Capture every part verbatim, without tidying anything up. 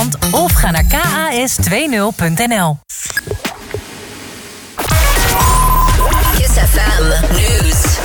Nederland of ga naar k a s twee nul punt n l. Kiss F M Nieuws.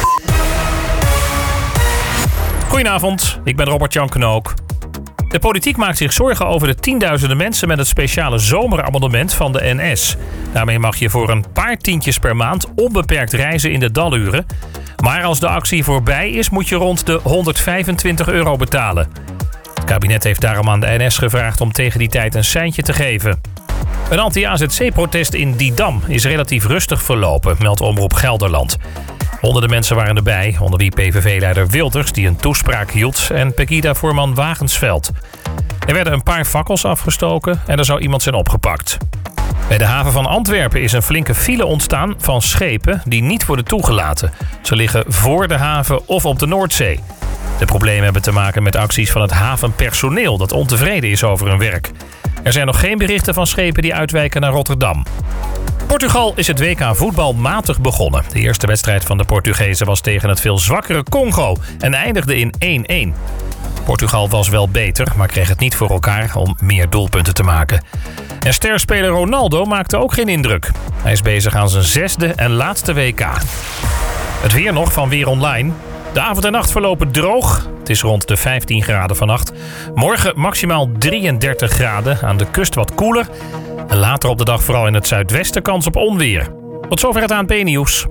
Goedenavond, ik ben Robert-Jan Knook. De politiek maakt zich zorgen over de tienduizenden mensen met het speciale zomerabonnement van de N S. Daarmee mag je voor een paar tientjes per maand onbeperkt reizen in de daluren. Maar als de actie voorbij is, moet je rond de honderdvijfentwintig euro betalen. Het kabinet heeft daarom aan de N S gevraagd om tegen die tijd een seintje te geven. Een anti-A Z C-protest in Didam is relatief rustig verlopen, meldt Omroep Gelderland. Honderden mensen waren erbij, onder wie P V V-leider Wilders, die een toespraak hield, en Pegida-voorman Wagensveld. Er werden een paar fakkels afgestoken en er zou iemand zijn opgepakt. Bij de haven van Antwerpen is een flinke file ontstaan van schepen die niet worden toegelaten. Ze liggen voor de haven of op de Noordzee. De problemen hebben te maken met acties van het havenpersoneel dat ontevreden is over hun werk. Er zijn nog geen berichten van schepen die uitwijken naar Rotterdam. Portugal is het W K voetbal matig begonnen. De eerste wedstrijd van de Portugezen was tegen het veel zwakkere Congo en eindigde in één-één. Portugal was wel beter, maar kreeg het niet voor elkaar om meer doelpunten te maken. En sterspeler Ronaldo maakte ook geen indruk. Hij is bezig aan zijn zesde en laatste W K. Het weer nog van Weer Online. De avond en nacht verlopen droog. Het is rond de vijftien graden vannacht. Morgen maximaal drieëndertig graden, aan de kust wat koeler. En later op de dag vooral in het zuidwesten kans op onweer. Tot zover het A N P-nieuws.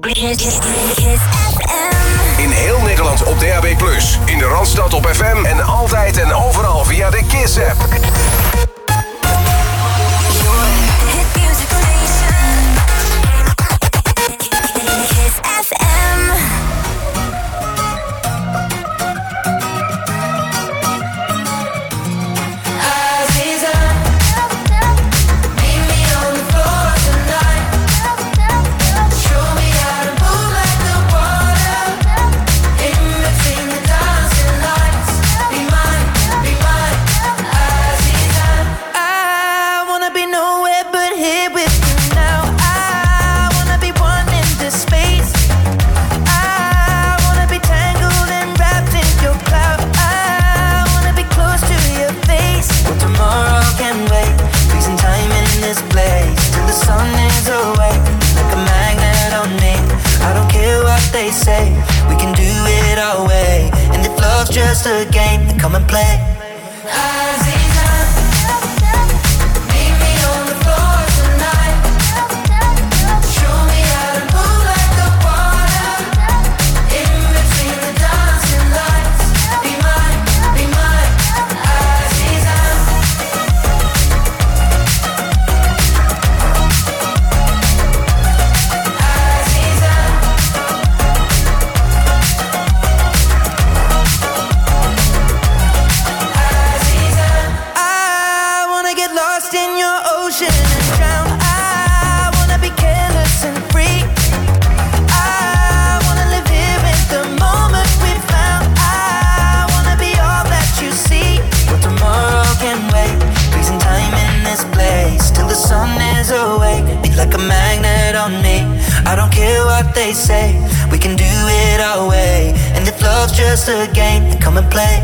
In heel Nederland op D A B plus, in de Randstad op F M en altijd en overal via de Kiss-app. We can do it our way, and if love's just a game, then come and play. I don't care what they say, we can do it our way. And if love's just a game, then come and play.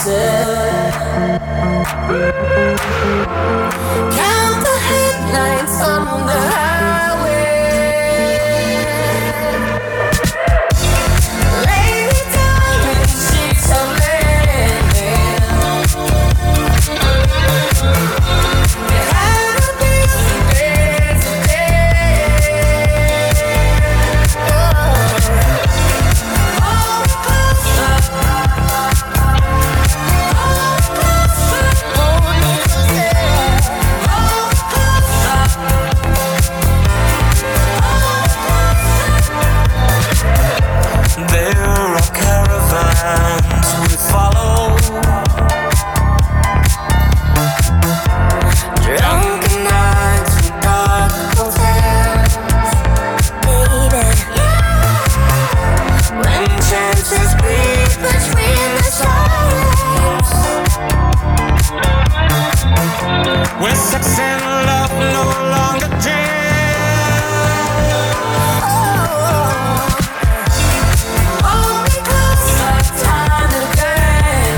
Count the headlights on the highway. Lay me down in sheets of linen. You had a busy day today. Oh, all closer, all closer, hold me closer. All closer, There are caravans we follow, drunken nights with dark hotels, baby. When chances breathe between the silence, when sex and love no longer jam. hold me closer, time to burn.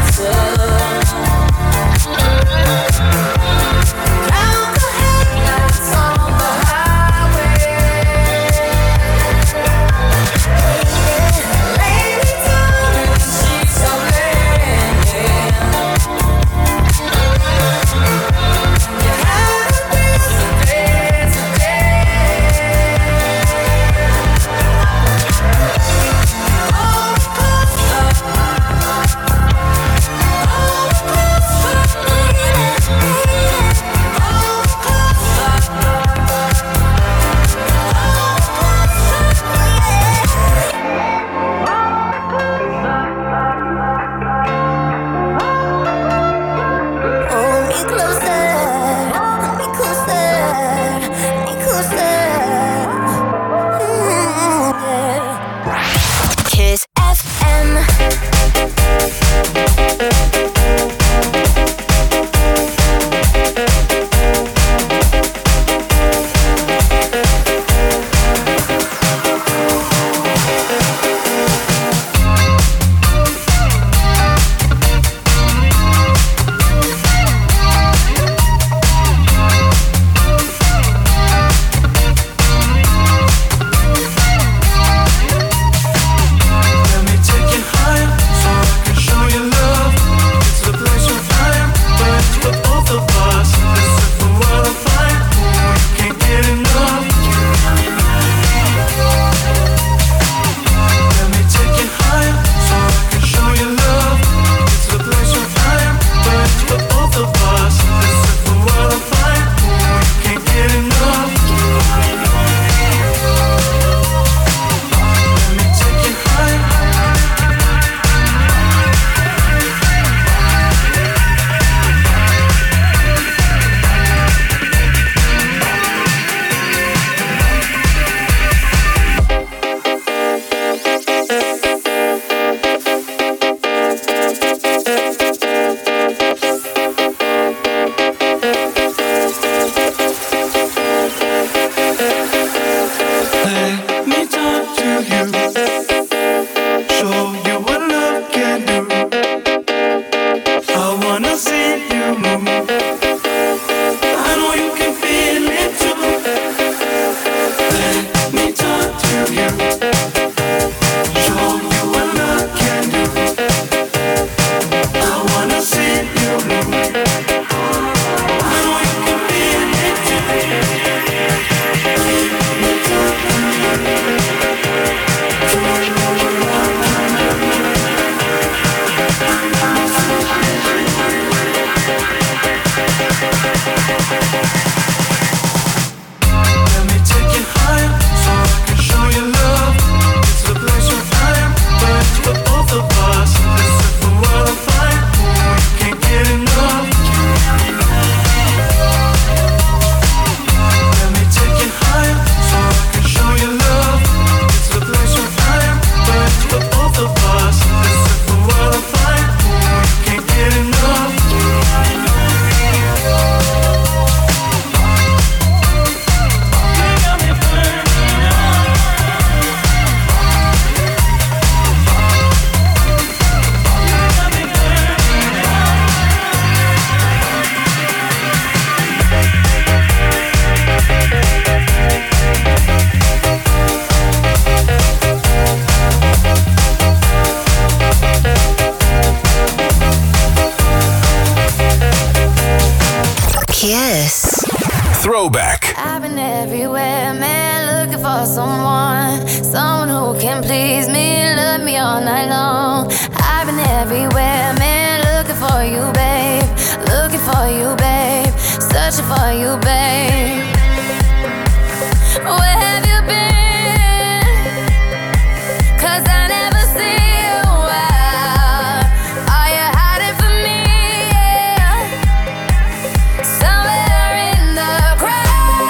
Throwback. I've been everywhere, man, looking for someone, someone who can please me, love me all night long. I've been everywhere, man, looking for you, babe, looking for you, babe, searching for you, babe. Where have you been? 'Cause I never see you out. Are you hiding from me? Yeah. Somewhere in the crowd.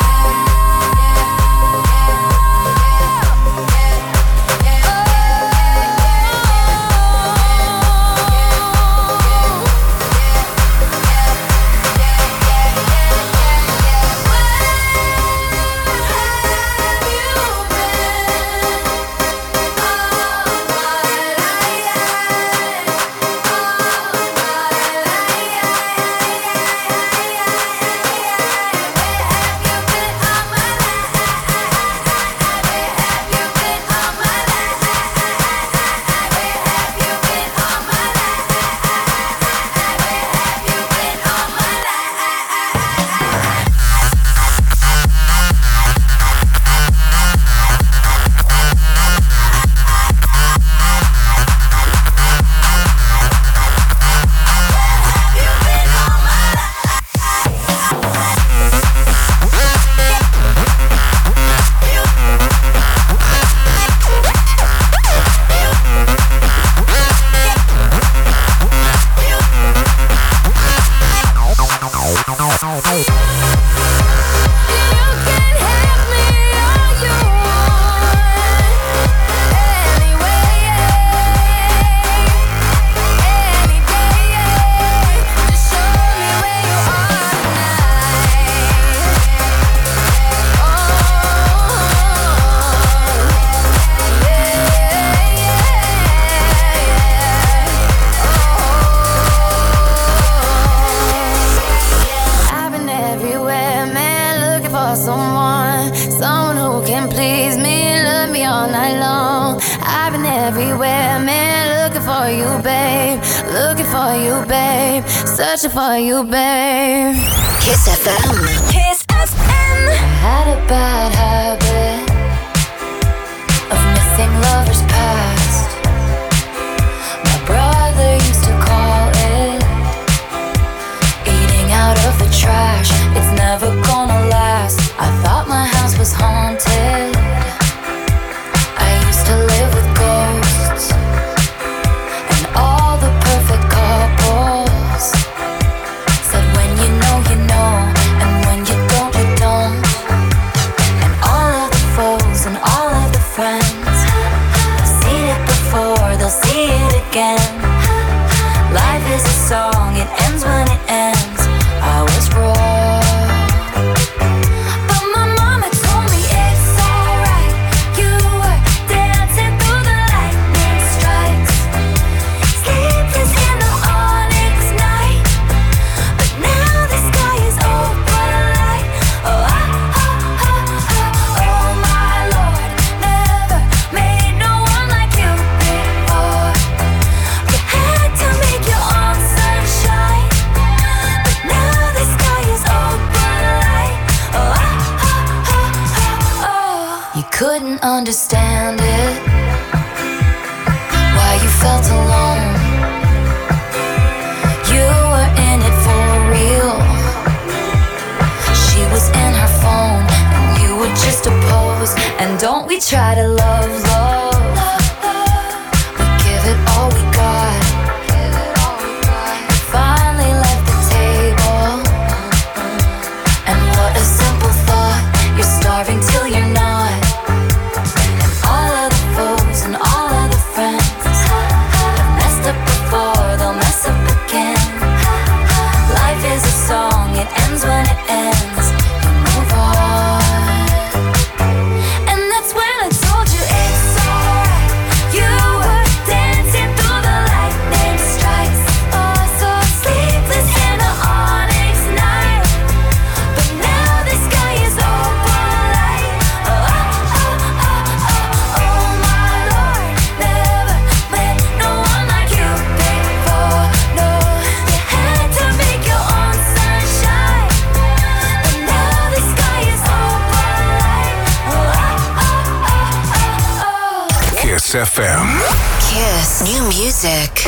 Searching for you, babe. Kiss F M. Kiss F M. I had a bad habit of missing lovers past. My brother used to call it eating out of the trash. It's never gonna last. I thought my house was haunted. I used to live with ghosts and all the perfect couples. See it again. Life is a song, it ends when it ends. I was wrong, but my mama told me it's alright. You were dancing through the lightning strikes, sleepless in the onyx night. But now the sky is open light. Oh, oh, oh, oh, oh, oh my Lord, never made no one like you before. You had to make your own sunshine, but now the sky is open light. Oh, oh, oh, oh, oh. You couldn't understand it, why you felt alone. You were in it for real. She was in her phone, and you were just a pose. And don't we try to love, love? We give it all we got. We finally left the table, and what a simple thought. You're starving till you're not. And all of the foes and all of the friends have messed up before, they'll mess up again. Life is a song, it ends when it ends. You move on. And that's when I told you it's F M. Kiss. New music.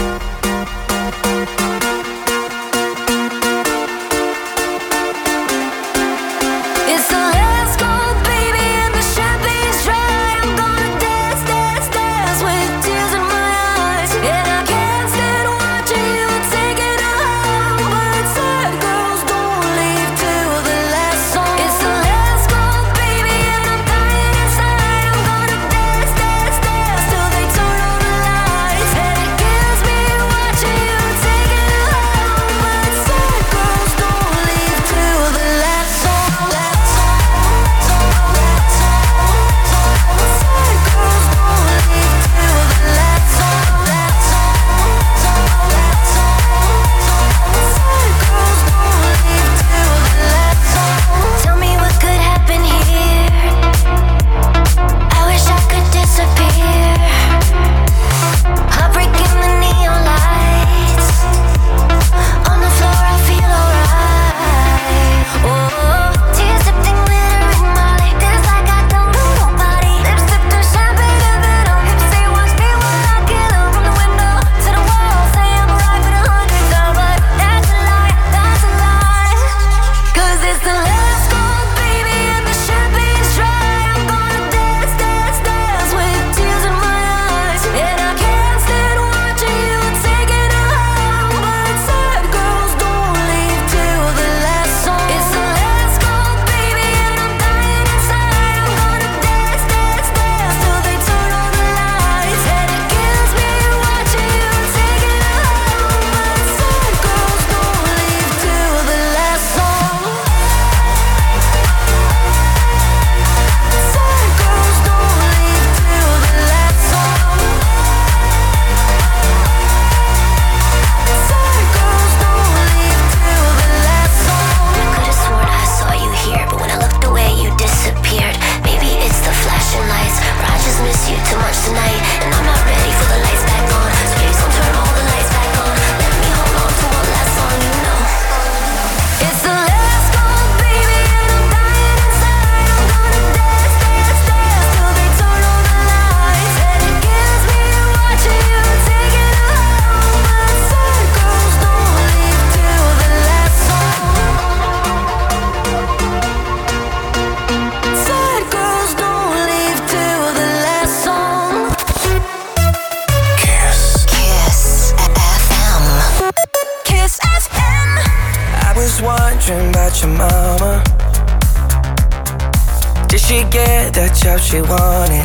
She wanted.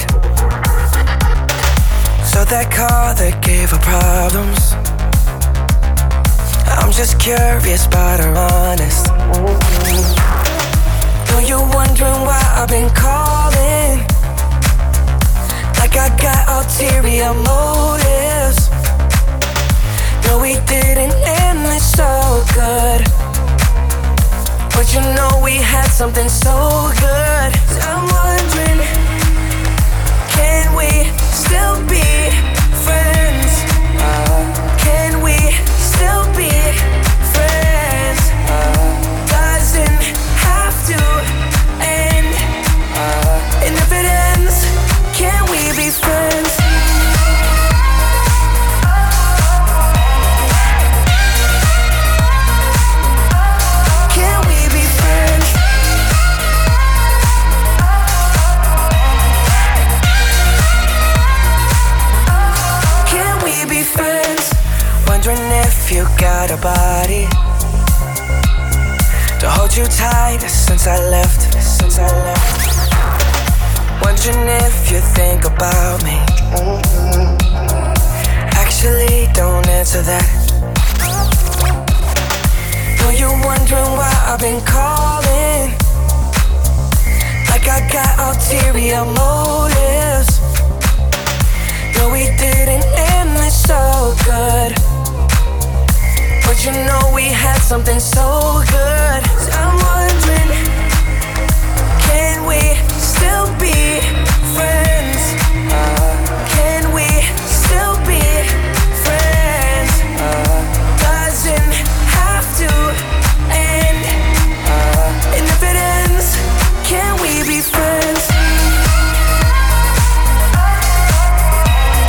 So that car that gave her problems. I'm just curious but her honest. Know you're wondering why I've been calling, like I got ulterior motives. No, we didn't end it so good, but you know we had something so good. I'm wondering, can we still be friends? Uh, can we still be friends? Uh, doesn't have to end. Uh, and if it ends, can we be friends? Can we be friends? Wondering if you got a body to hold you tight since I left, since I left. Wondering if you think about me. Actually, don't answer that. Know you're wondering why I've been calling, like I got ulterior motives. No, we didn't end it so good, but you know we had something so good. I'm wondering, can we still be friends? Uh, can we still be friends? Uh, doesn't have to end. Uh, and if it ends, can we be friends?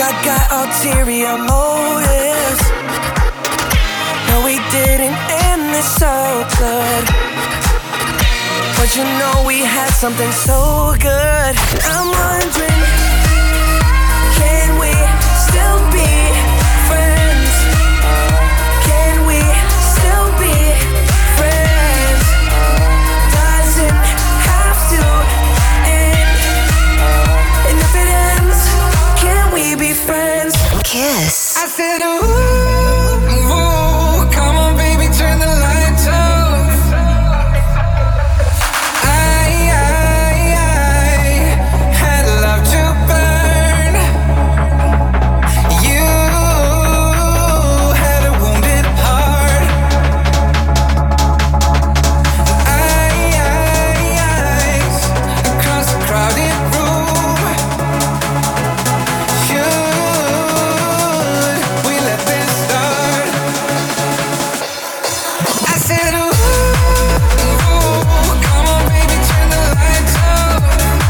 I got ulterior motives. No, we didn't end this so good, but you know we had something so good. I'm wondering, can we still be friends? Can we still be friends? Doesn't have to end. And if it ends, can we be friends? Kiss. I said, ooh, ooh, come on, baby, turn the lights off. I, I, I had love to burn. You had a wounded heart. I, I, eyes across the crowded room. Should we let this start? I said, ooh, ooh, come on, baby, turn the lights off.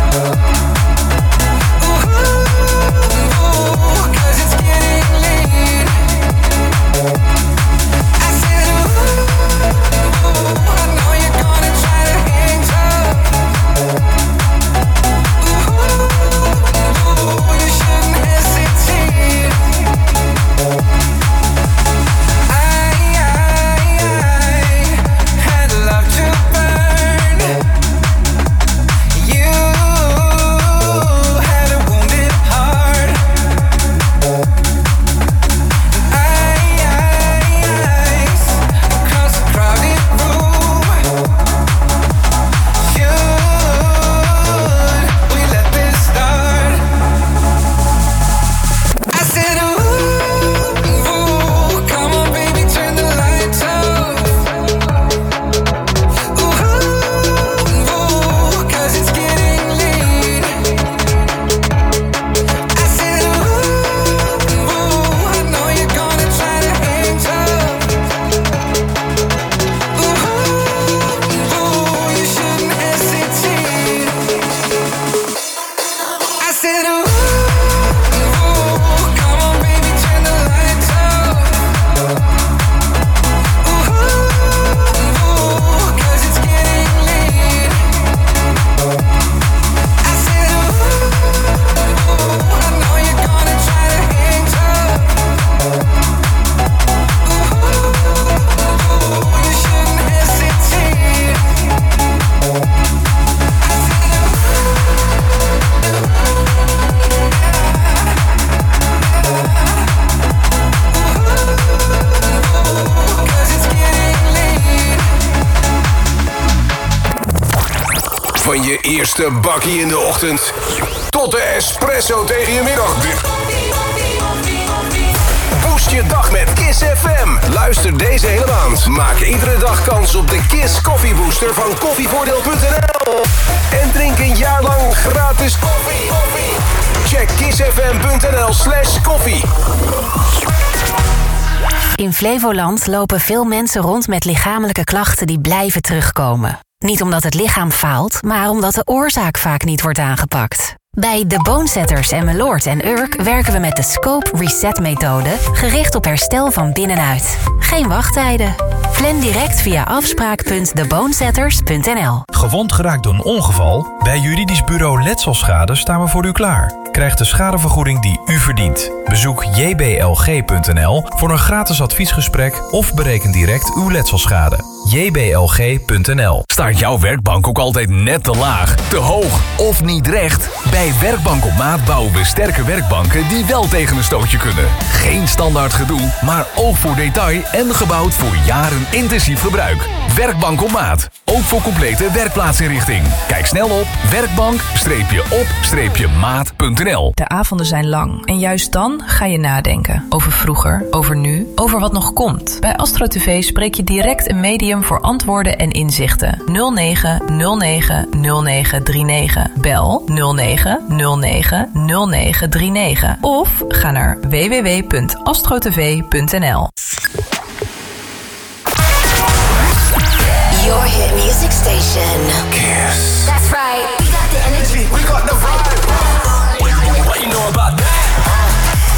Ooh, ooh, 'cause it's getting late. I said, ooh, ooh, I know you're gonna try to hang tough. Ooh, ooh, you shouldn't hesitate. I, I, I had love to burn. You had a wounded heart. I, I, eyes across the crowded room. Should we let this start? I said, ooh, ooh, come on, baby, turn the lights off. Ooh, ooh, 'cause it's getting late. I said, ooh, ooh, I know you're gonna try to hang tough. Ooh, ooh, you shouldn't hesitate. I said, ooh, ooh, come on, baby, turn the lights off. Ooh, ooh, 'cause it's getting late. I said, ooh, ooh, I know you're gonna try to hang tough. Ooh, ooh, you shouldn't hesitate. I said, ooh, 'cause it's getting late. Van je eerste bakkie in de ochtend tot de espresso tegen je middagdip. Boost je dag met Kiss F M. Luister deze hele maand. Maak iedere dag kans op de Kiss Coffee Booster van koffievoordeel punt n l. En drink een jaar lang gratis koffie. Check kissfm.nl slash koffie. In Flevoland lopen veel mensen rond met lichamelijke klachten die blijven terugkomen. Niet omdat het lichaam faalt, maar omdat de oorzaak vaak niet wordt aangepakt. Bij de Bonesetters en Meloord en Urk werken we met de Scope Reset methode, gericht op herstel van binnenuit. Geen wachttijden. Plan direct via afspraak punt de bonesetters punt n l. Gewond geraakt door een ongeval? Bij Juridisch Bureau Letselschade staan we voor u klaar. Krijg de schadevergoeding die u verdient. Bezoek j b l g punt n l voor een gratis adviesgesprek of bereken direct uw letselschade. j b l g punt n l. Staat jouw werkbank ook altijd net te laag, te hoog of niet recht? Bij Werkbank op Maat bouwen we sterke werkbanken die wel tegen een stootje kunnen. Geen standaard gedoe, maar oog voor detail en gebouwd voor jaren intensief gebruik. Werkbank op Maat, ook voor complete werkplaatsinrichting. Kijk snel op werkbank op maat punt n l. De avonden zijn lang en juist dan ga je nadenken. Over vroeger, over nu, over wat nog komt. Bij Astro T V spreek je direct een medium voor antwoorden en inzichten. nul negen nul negen nul negen drie negen. Bel nul negen nul negen nul negen drie negen. Of ga naar w w w punt astrotv punt n l. Your hit music station. Kiss. That's right. We got the energy. We got the vibe. What you know about that?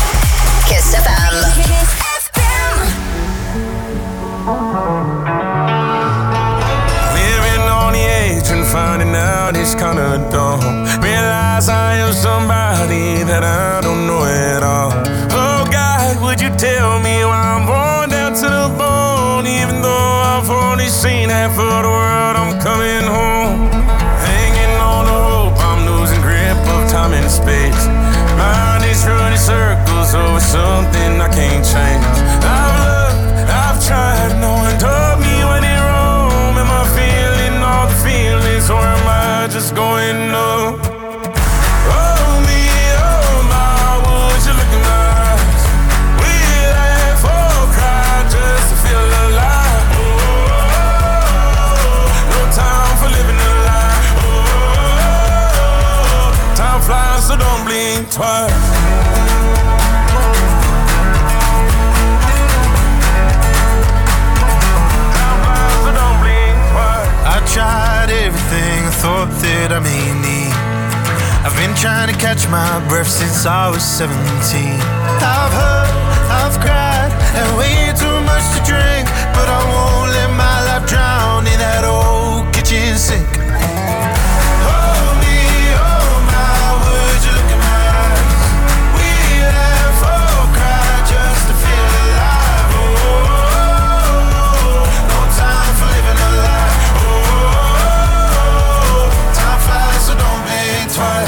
I may need. I've been trying to catch my breath since I was seventeen. I've hurt, I've cried, and way too much to drink, but I won't let my life drown in that old kitchen sink. Hold me, oh my, would you look in my eyes? We laugh or cry just to feel alive. Oh, no time for living a lie. Oh, time flies, so don't blink twice.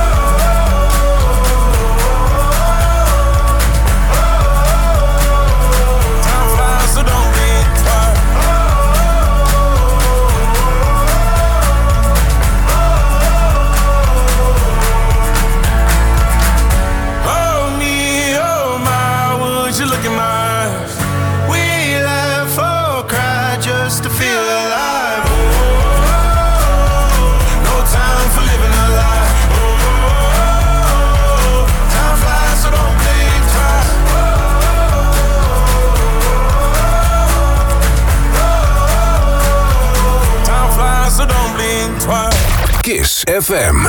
Kiss F M.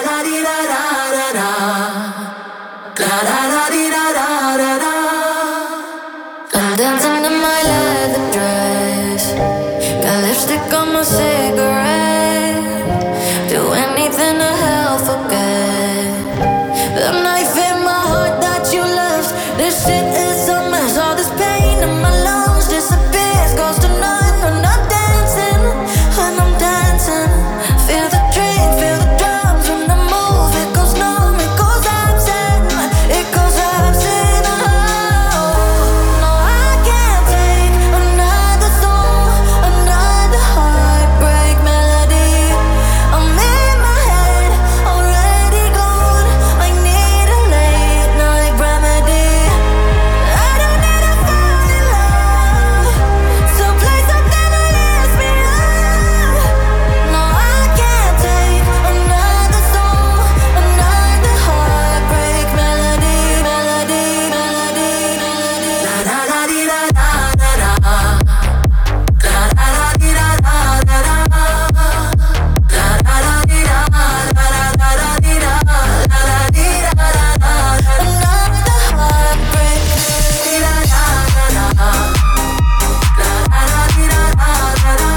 I'm dancing in my leather dress, got lipstick on my cigarette. Do anything to help forget the knife in my heart that you left. This shit is a mess. All this pain in my lungs disappears, goes to none when I'm dancing, when I'm dancing. Feel the drink, feel the drums when I move. It goes numb, it goes absent, it goes absent. Oh, no, I can't take another song, another heartbreak melody. I'm in my head, already gone. I need a late night remedy. I don't need to fall in love, so play something to lift me up. No, I can't take another song, another heartbreak melody, melody, melody, melody. La la la di da da da da. La la la di da da da da. La la la di da la la la la di da la la di da da da. Another heartbreak melody, da da da da. La la la di da da da da.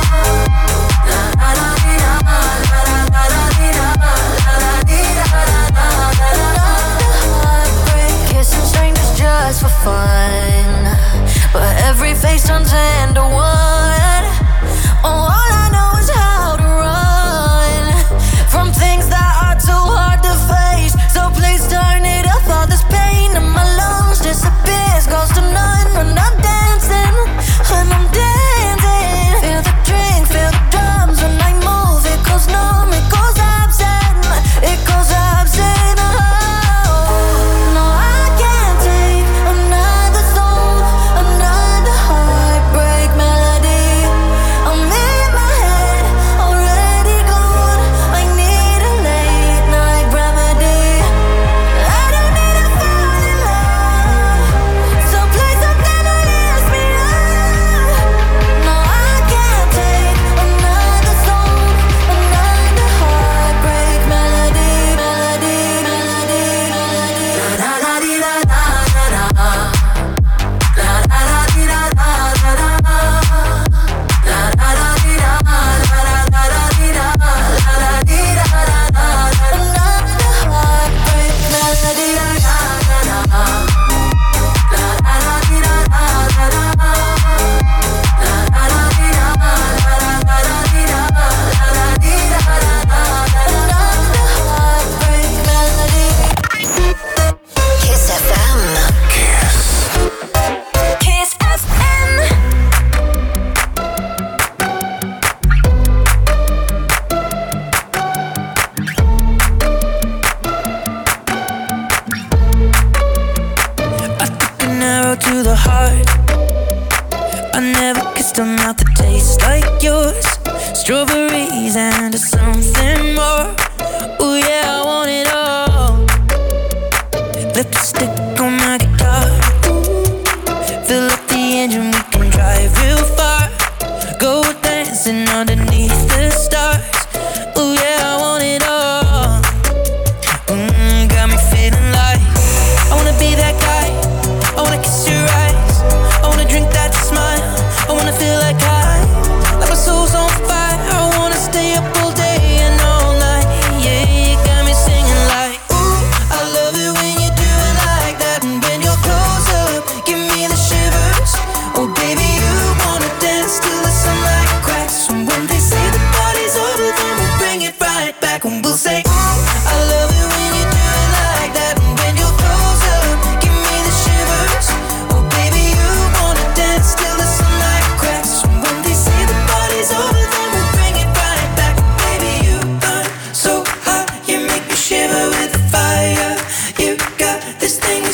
La la la di da la la la la di da la la di da da da. Another heartbreak, kissing strangers just for fun, but every face turns into one. Oh, all I know is how to run from things that are too hard to face. So please turn it up. All this pain in my lungs disappears, goes to none when I'm dancing, when I'm dancing. Feel the drink, feel the drums when I move. It goes numb, it goes absent, it goes absent. Oh, no, I can't take another song, another heartbreak melody. I'm in my head, already gone. I need a late night remedy. I don't need to fall in love, so play something to lift me up. No, I can't take another song, another heartbreak melody, melody, melody, melody. La la la di da da da da. La la la di da da da da. La la la di da la la la la di da la la di da da da. Another heartbreak melody, da da da da. La la la di da da da da. La la la di da la la la la di da la la di da da da. Another heartbreak melody. Kiss F M. Kiss. Kiss F M. I took an arrow to the heart. I never kissed a mouth that tastes like yours. Strawberries and something more. Ooh yeah, I want it all. Lipstick on my guitar. Fill up the engine, we can drive real far. Go dancing underneath the stars. Ooh yeah,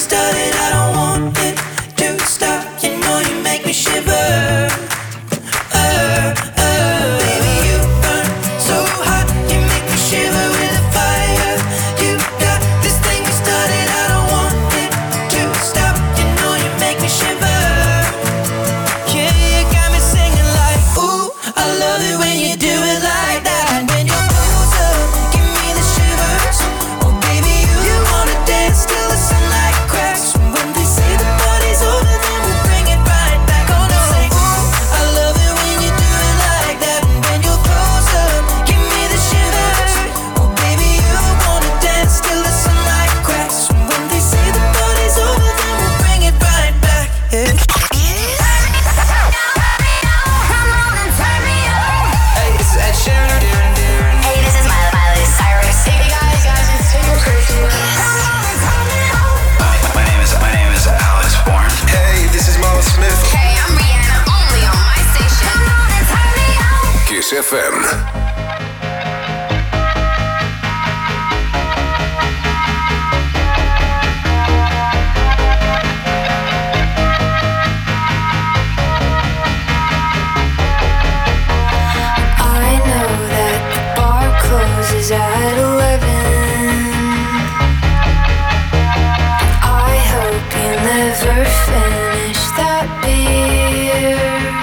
started, I don't want it to stop. You know you make me shiver. Uh, uh, baby, you burn so hot, you make me shiver with the fire. You got this thing you started, I don't want it to stop. You know you make me shiver. Yeah, you got me singing like, ooh, I love it when you do it like that. And when you're closer, give me the shivers. Oh baby, you, you wanna dance till the sunlight cracks. When they say the party's over, then we'll bring it right back. Oh no, say, ooh, I love it when you do it like that. And when you're closer, give me the shivers. Oh baby, you wanna dance till the sunlight cracks. When they say the party's over, then we'll bring it right back. Yeah. Hey, this is Ed Sheeran. Hey, this is Miley, Miley Cyrus. Hey guys, guys, it's Taylor Swift. My name is my name is Alex Bourne. Hey, this is Mama Smith. Hey, I'm Rihanna, only on my station. Kiss F M. I know that the bar closes at eleven. I hope you never finish that beer.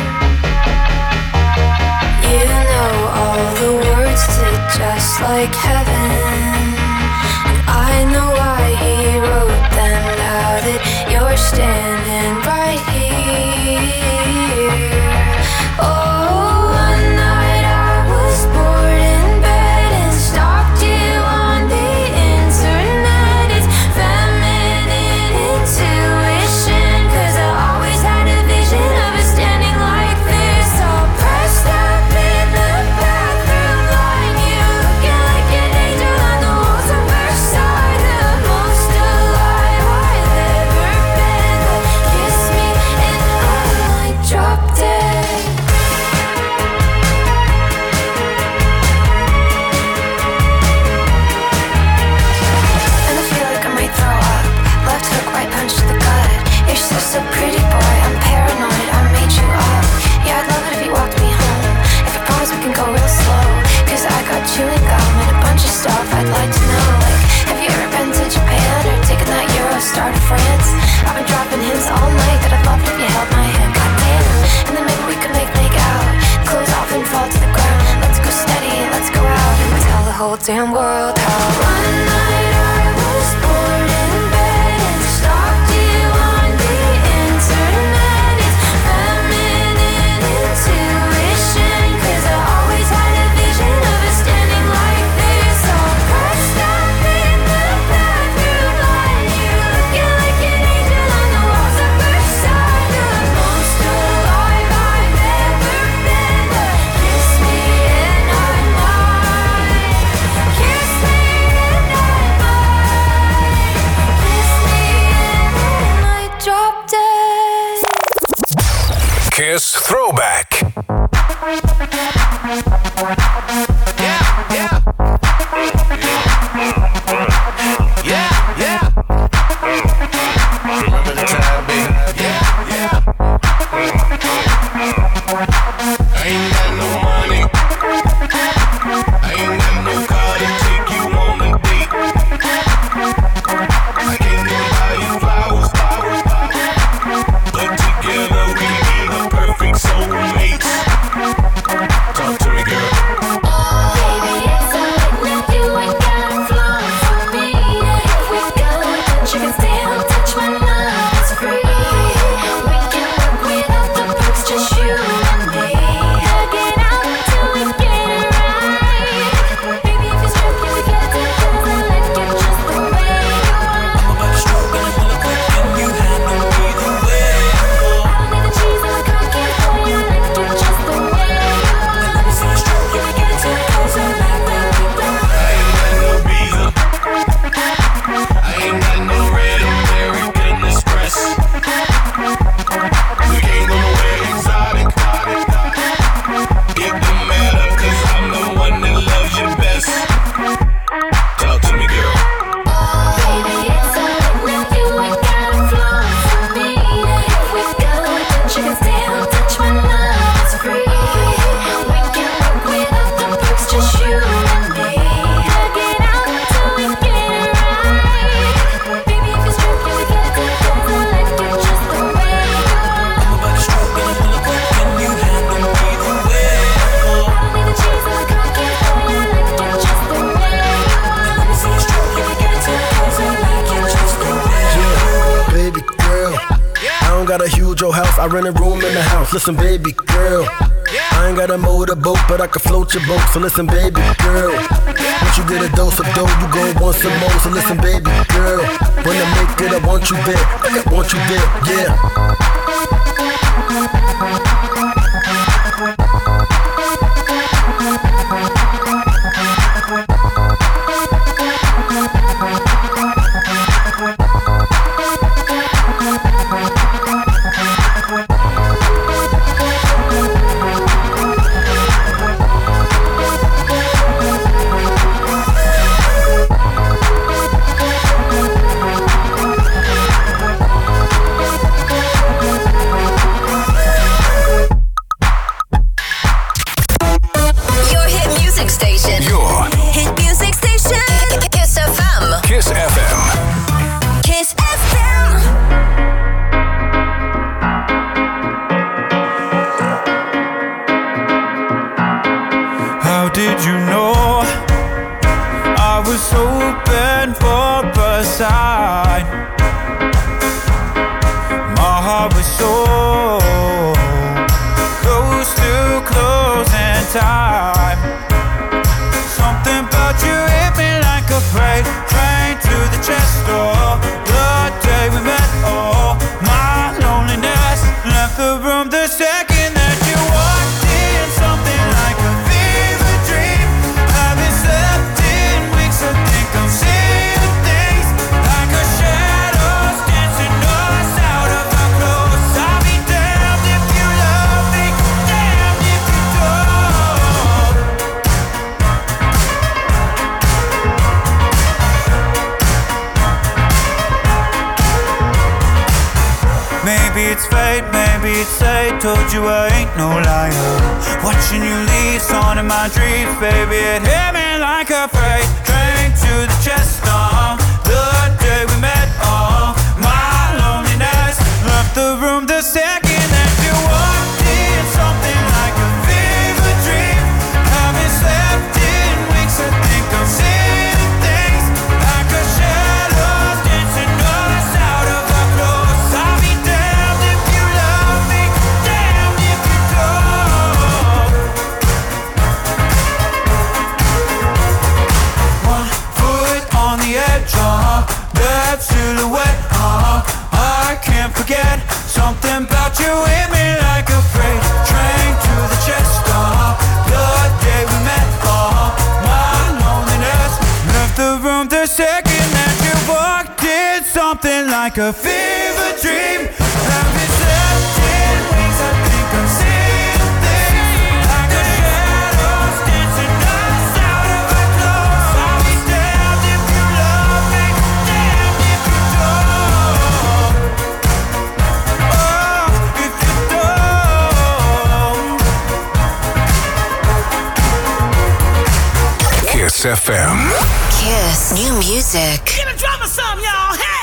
You know all the words to Just Like Heaven. And I know why he wrote them now that you're standing right here. Oh, one night I was bored in bed and stalked you on the internet. It's feminine intuition, 'cause I always had a vision of us standing like this, all pressed up in the bathroom line. You looking like an angel on the walls of Versailles, the most alive I've ever been. But kiss me and I might drop dead. And I feel like I might throw up. Left hook, right punch to the gut. You're so, so pretty, boy. I'm paranoid. I made you up. Yeah, I'd love it if you walked me home. If you promise we can go real slow. 'Cause I got chewing gum and a bunch of stuff I'd like to know. Like, have you ever been to Japan or taken that Eurostar to France? I've been dropping hints all night that I'd love it if you held my hand. Goddamn. And then maybe we could make make out. Close off and fall to the ground. Let's go steady, let's go out and tell the whole damn world how one night I was bored in bed and stalked you on the internet. It's feminine intuition, 'cause I always had a vision of us standing like this, all pressed up in the bathroom line. You looking like an angel on the walls of Versailles, the most alive I've ever been. But kiss me and I might, kiss me and I might, kiss me and I might drop dead. Kiss Throwback. Yeah, yeah. Yeah, yeah. Remember the time, baby. Yeah, yeah. I ain't got no money. I ain't got no car to take you on a date. I can't go buy you flowers, flowers, flowers. But together we be the perfect soulmates. don't got a huge old house, I rent a room in the house. Listen, baby girl, I ain't got a motorboat, but I can float your boat. So listen, baby girl, once you get a dose of dough, you gon' want some more. So listen, baby girl, when I make it, I want you there, I want you there, yeah. Told you I ain't no liar. Watching you leave on in my dreams, baby. It hit me like a freight train to the chest. Uh, the day we met, uh, my loneliness left the room the second that you walked in. Something like a fever dream. Haven't slept in weeks. I think I'm seeing things like a shadows dancing us out of our clothes. I'll be damned if you love me. Uh, that silhouette, uh, I can't forget. Something about you hit me like a freight train to the chest. Uh, the day we met, uh, my loneliness left the room the second that you walked in. Something like a fever dream. Haven't slept in weeks. I think I'm seeing things like a shadows dancing us out of our clothes. I'll be damned if you love me. Kiss F M. Kiss. New music. Give a drummer some, y'all. Hey!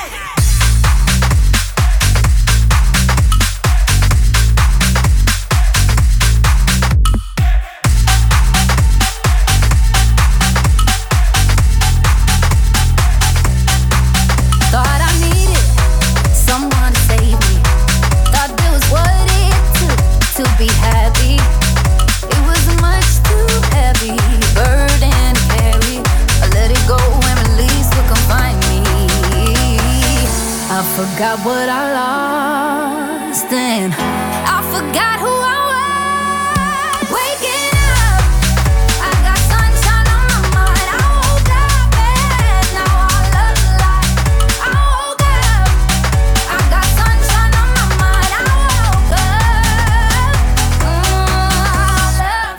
Thought I needed someone to save me. Thought this was what it took to be happy. It was much too heavy, burden to carry. I let it go and release what confined me. I forgot what I lost and I forgot who I was. Waking up, I got sunshine on my mind. I woke up and now I love the light. I woke up, I got sunshine on my mind. I woke up, mm, I love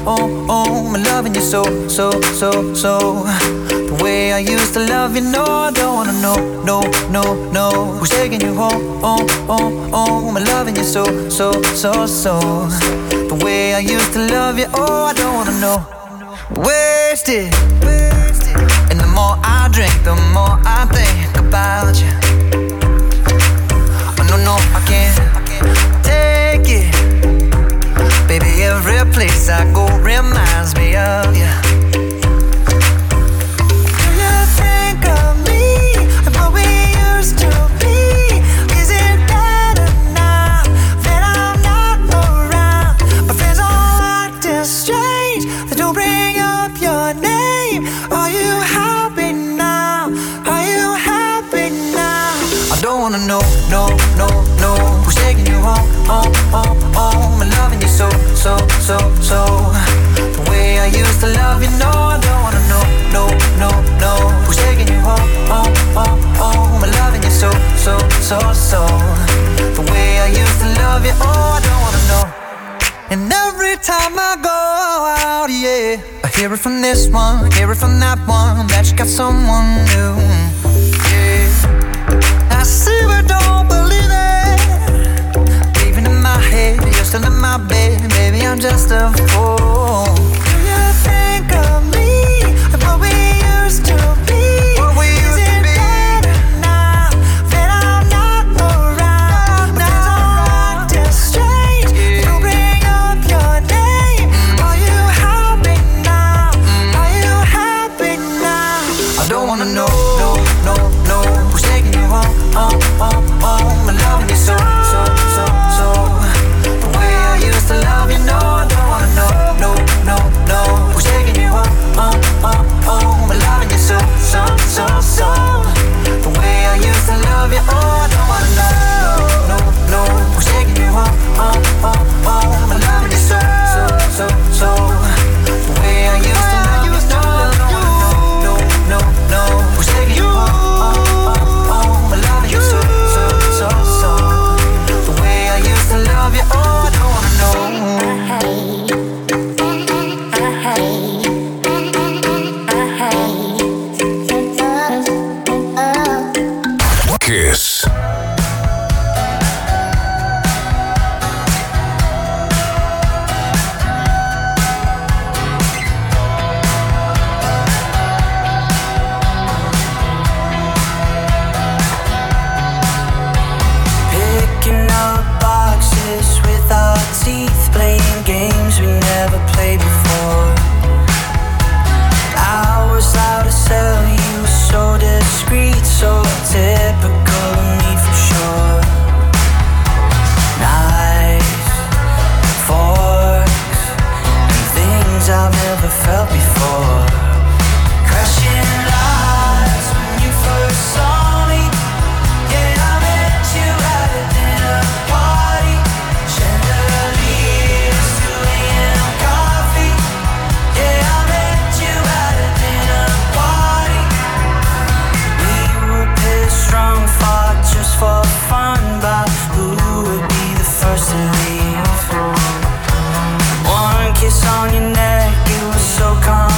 oh, oh. I'm loving you so, so, so, so. The way I used to love you, no, I don't wanna know, no, no, no. Who's taking you home, oh, oh, oh. I'm loving you so, so, so, so. The way I used to love you, oh, I don't wanna know. Wasted, and the more I drink, the more I think about you. Oh, no, no, I can't take it. Baby, every place I go reminds me of you. Do you think of me and what we used to be? Is it better now that I'm not around? My friends all acting strange, they don't bring up your name. Are you happy now? Are you happy now? I don't wanna know, no, no, no. Who's taking you home, home, home, home? I'm loving you so, so, so, so. The way I used to love you, no, I don't wanna know, no, no, no. Who's taking you home, home, home, home? I'm loving you so, so, so, so. The way I used to love you, oh, I don't wanna know. And every time I go out, yeah, I hear it from this one, hear it from that one, that you got someone new, yeah. I see but don't believe it. Even in my head, you're still in my bed, baby, I'm just a fool. Do you think of me and what we used to be? What we used to be? Is it better now that I'm not around? My friends are acting strange, they don't bring up your name. Are you happy now? Are you happy now? I don't wanna know, no, no, no. Who's taking you home, home, home, home? I'm loving you so, so, so, so. The way I used to love you, no, I don't wanna know, no, no, no. Who's taking you home, home, home, home? I'm loving you so, so, so, so. The way I used to love you, oh, I don't wanna know, no, no, no. Who's taking you home, home, home, home? I'm loving you so, so, so, so. The way I used to love you, no, no, no, no, no. Who's taking you home, home, home, home? I'm loving you so, so, so, so. The way I used to love you, oh, I don't wanna know. Kiss. Picking up boxes with our teeth, playing games we never played before. I was out to sell you, so discreet, so typical of me for sure. Knives, forks, and things I've never felt before. Crashing lights when you first saw me. Yeah, I met you at a dinner party. Chandeliers doing coffee. Yeah, I met you at a dinner party. We were pissed strong, fought just for fun, but who would be the first to leave? One kiss on your neck, it was so calm.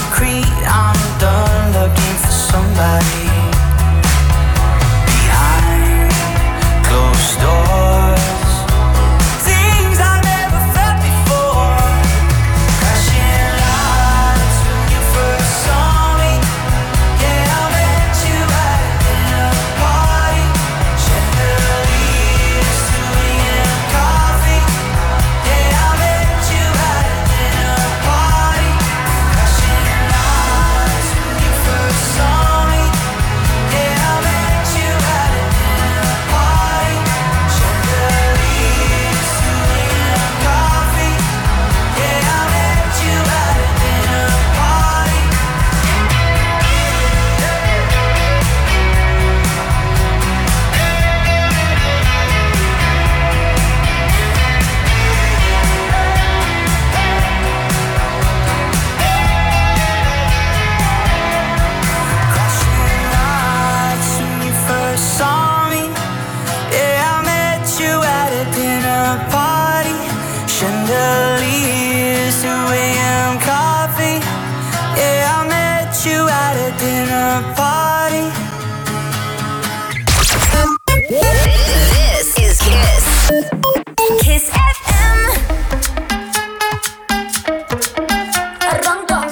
dinner party. This is Kiss. Kiss F M. Arranca.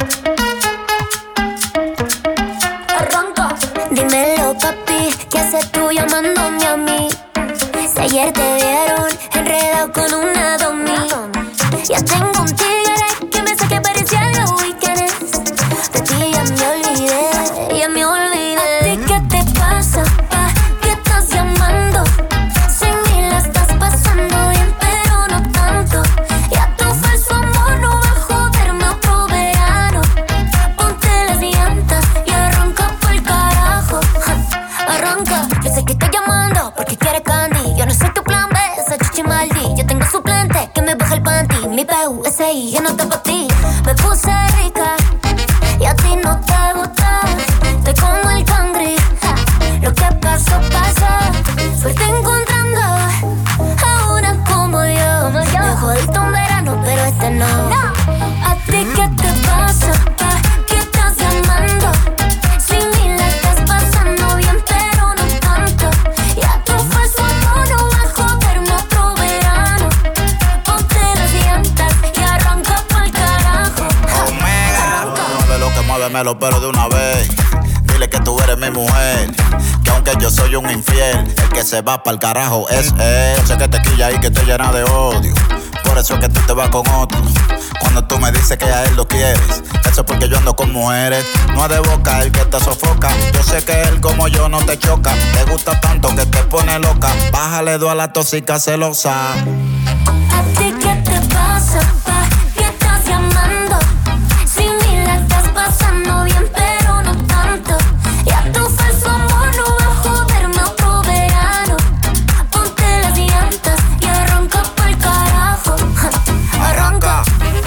Arranca. Dímelo, papi, ¿qué haces tú llamándome a mí? Si ayer te vieron enredado con una domi. Ya tengo un tigre que me hace que parecía los weekends. De ti ya me olvidé, ya me olvidé. ¿A ti qué te pasa? ¿Pa' qué estás llamando? Sin mí la estás pasando bien, pero no tanto. Ya tu falso amor no va a joderme otro verano. Ponte las llantas y arranca pa'l carajo. Ja, arranca, yo sé que estás llamando porque quieres candy. Yo no soy tu plan B, esa chichi maldi. Yo tengo suplente que me baja el panty. Mi P U S I, yo no te pa' ti. Me puse rica y a ti no te gusta. Estoy como el cangri, ja, lo que pasó, pasó. Suerte encontrando a una como yo. Me jodiste un verano, pero este no. ¿A ti qué te pasa? ¿Pa' qué estás llamando? Sin mí la estás pasando bien, pero no tanto. Ya tu falso amor no va a joderme otro verano. Ponte las llantas y arranca pa'l carajo. Omega, mueve lo que muéveme los pelos de una vez. Dile que tú eres mi mujer, que aunque yo soy un infiel, el que se va pa'l carajo es él. Sé que te quilla y que te llena de odio, por eso es que tú te vas con otro. Cuando tú me dices que a él lo quieres, eso es porque yo ando con mujeres. No es de boca el que te sofoca. Yo sé que él como yo no te choca. Te gusta tanto que te pone loca. Bájale dos a la tóxica celosa. ¿A ti qué te pasa? ¿Pa' qué estás llamando? Sin mí la estás pasando bien, pero no tanto. Ya tu falso amor no va a joderme otro verano. Ponte las llantas y arranca pa'l carajo. Ja, arranca.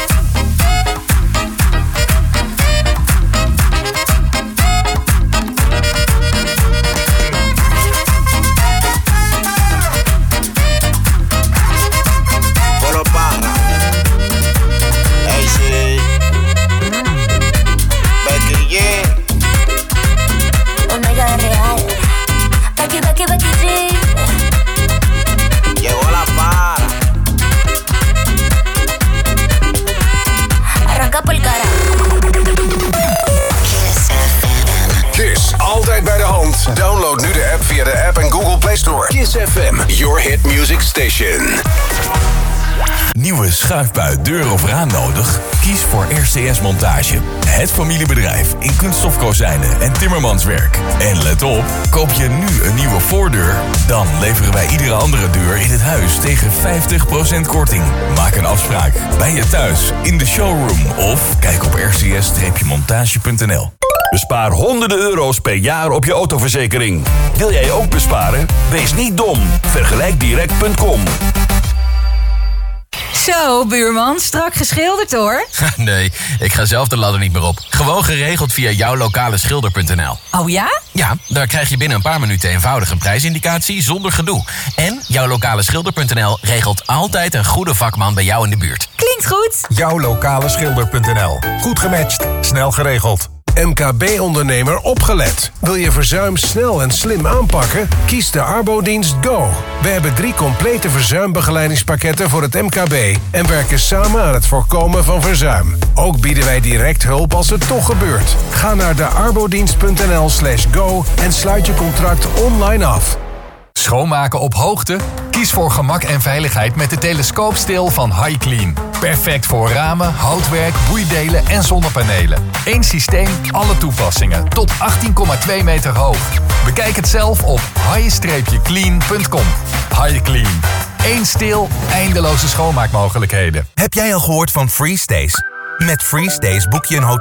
Polo Parra, A C, Becky G. Omega real. Becky, Becky, Becky G. Llegó la para. Arranca pa'l carajo. Kiss, altijd bij de hand. Download nu de app via de App en Google Play Store. Kiss F M, your hit music station. Nieuwe schuifbui, deur of raam nodig? Kies voor R C S Montage. Het familiebedrijf in kunststofkozijnen en timmermanswerk. En let op, koop je nu een nieuwe voordeur, dan leveren wij iedere andere deur in het huis tegen vijftig procent korting. Maak een afspraak bij je thuis, in de showroom of kijk op r c s montage punt n l. Bespaar honderden euro's per jaar op je autoverzekering. Wil jij ook besparen? Wees niet dom. Vergelijk direct punt com. Zo, buurman, strak geschilderd hoor. Nee, ik ga zelf de ladder niet meer op. Gewoon geregeld via jouw lokale schilder punt n l. Oh ja? Ja, daar krijg je binnen een paar minuten eenvoudig een prijsindicatie zonder gedoe. En jouw lokale schilder punt n l regelt altijd een goede vakman bij jou in de buurt. Klinkt goed. jouw lokale schilder punt n l. Goed gematcht, snel geregeld. M K B-ondernemer opgelet. Wil je verzuim snel en slim aanpakken? Kies de Arbodienst Go. We hebben drie complete verzuimbegeleidingspakketten voor het M K B en werken samen aan het voorkomen van verzuim. Ook bieden wij direct hulp als het toch gebeurt. Ga naar de arbodienst punt n l slash go en sluit je contract online af. Schoonmaken op hoogte? Kies voor gemak en veiligheid met de telescoopsteel van HiClean. Perfect voor ramen, houtwerk, boeidelen en zonnepanelen. Eén systeem, alle toepassingen. Tot achttien komma twee meter hoog. Bekijk het zelf op hi clean punt com. HiClean. Eén steel, eindeloze schoonmaakmogelijkheden. Heb jij al gehoord van FreeStays? Met FreeStays boek je een hotel